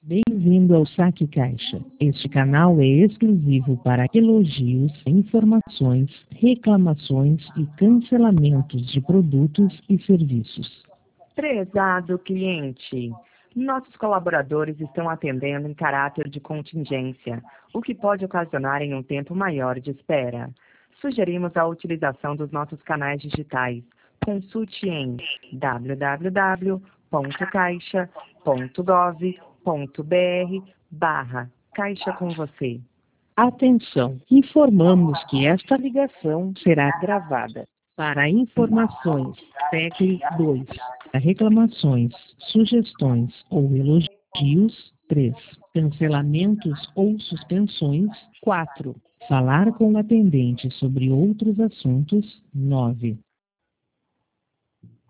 Bem-vindo ao Saque Caixa. Este canal é exclusivo para elogios, informações, reclamações e cancelamentos de produtos e serviços. Prezado cliente, nossos colaboradores estão atendendo em caráter de contingência, o que pode ocasionar em um tempo maior de espera. Sugerimos a utilização dos nossos canais digitais. Consulte em www.caixa.gov.br/Caixa com você. Atenção! Informamos que esta ligação será gravada. Para informações, tecle 2. Para reclamações, sugestões ou elogios, 3. Cancelamentos ou suspensões, 4. Falar com o atendente sobre outros assuntos, 9.